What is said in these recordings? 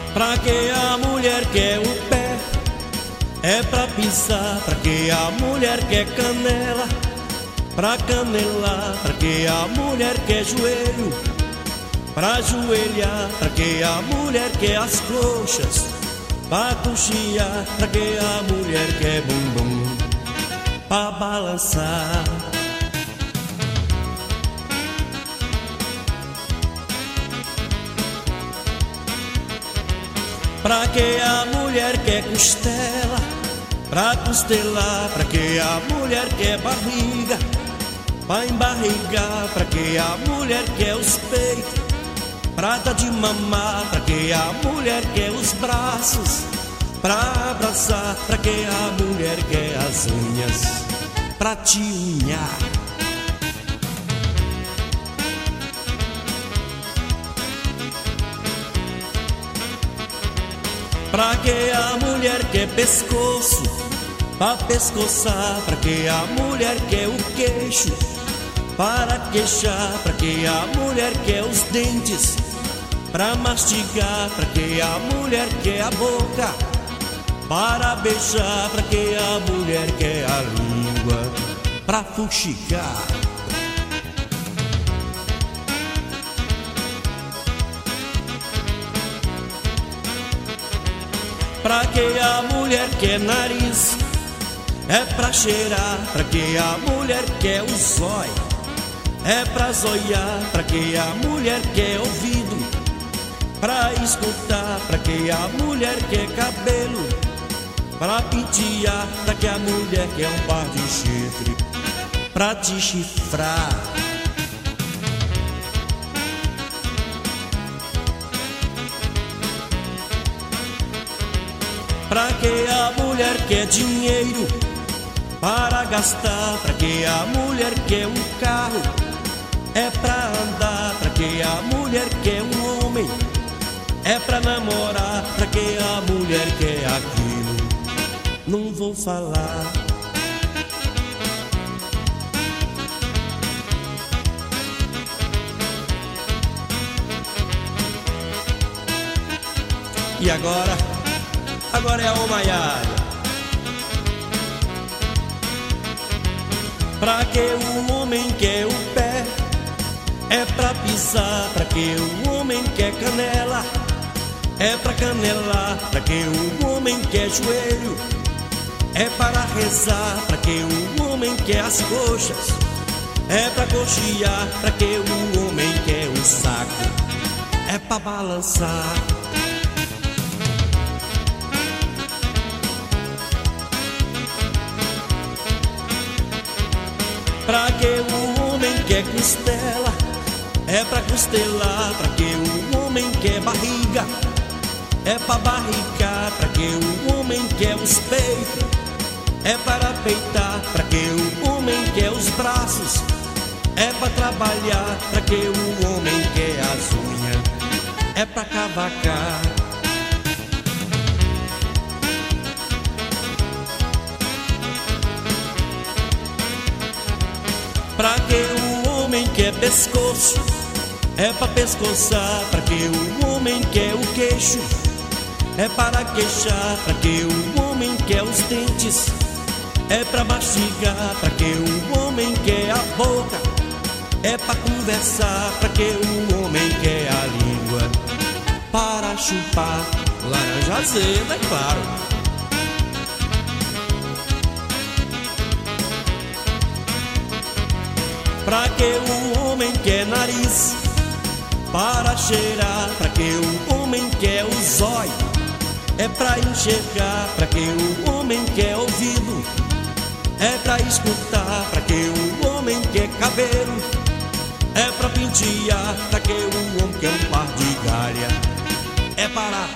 Pra que a mulher quer o pé? É pra pisar. Pra que a mulher quer canela? Pra canelar. Pra que a mulher quer joelho? Pra ajoelhar. Pra que a mulher quer as coxas? Pra coxear. Pra que a mulher quer bumbum? Pra balançar. Pra que a mulher quer costela? Pra costelar. Pra que a mulher quer barriga? Pra embarrigar. Pra que a mulher quer os peitos? Pra dar de mamar. Pra que a mulher quer os braços? Pra abraçar. Pra que a mulher quer as unhas? Pra te unhar. Pra que a mulher quer pescoço? Pra pescoçar. Pra que a mulher quer o queixo? Para queixar. Pra que a mulher quer os dentes? Pra mastigar. Pra que a mulher quer a boca? Para beijar. Pra que a mulher quer a língua? Pra fuxicar. Pra que a mulher quer nariz? É pra cheirar. Pra que a mulher quer o zóio? É pra zoiar. Pra que a mulher quer ouvido? Pra escutar. Pra que a mulher quer cabelo? Pra pentear. Pra que a mulher quer um par de chifre? Pra te chifrar. Pra que a mulher quer dinheiro? Para gastar. Pra que a mulher quer um carro? É pra andar. Pra que a mulher quer um homem? É pra namorar. Pra que a mulher quer aquilo? Não vou falar. E agora? Agora é a Maiara. Pra que o homem quer o pé? É pra pisar. Pra que o homem quer canela? É pra canelar. Pra que o homem quer joelho? É para rezar. Pra que o homem quer as coxas? É pra coxear. Pra que o homem quer o saco? É pra balançar. Pra que o homem quer costela? É pra costelar. Pra que o homem quer barriga? É pra barrigar. Pra que o homem quer os peitos? É para peitar. Pra que o homem quer os braços? É pra trabalhar. Pra que o homem quer as unhas? É pra cavacar. Pra que o homem quer pescoço? É pra pescoçar. Pra que o homem quer o queixo? É para queixar. Pra que o homem quer os dentes? É pra mastigar. Pra que o homem quer a boca? É pra conversar. Pra que o homem quer a língua? Para chupar. Laranja azeda, é claro. Pra que o homem quer nariz? Para cheirar. Pra que o homem quer o zóio? É pra enxergar. Pra que o homem quer ouvido? É pra escutar. Pra que o homem quer cabelo? É pra pentear. Pra que o homem quer um par de galha? É para...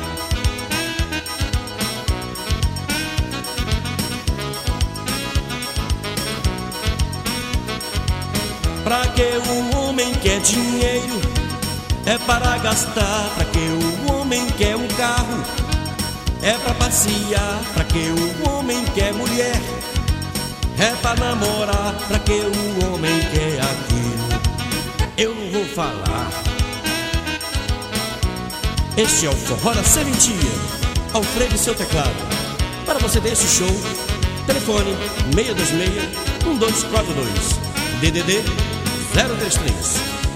Pra que o homem quer dinheiro? É para gastar. Pra que o homem quer um carro? É pra passear. Pra que o homem quer mulher? É pra namorar. Pra que o homem quer aquilo? Eu não vou falar. Este é o Forró da Serventia, Alfredo e seu teclado. Para você desse show, telefone 626-1242, DDD 033.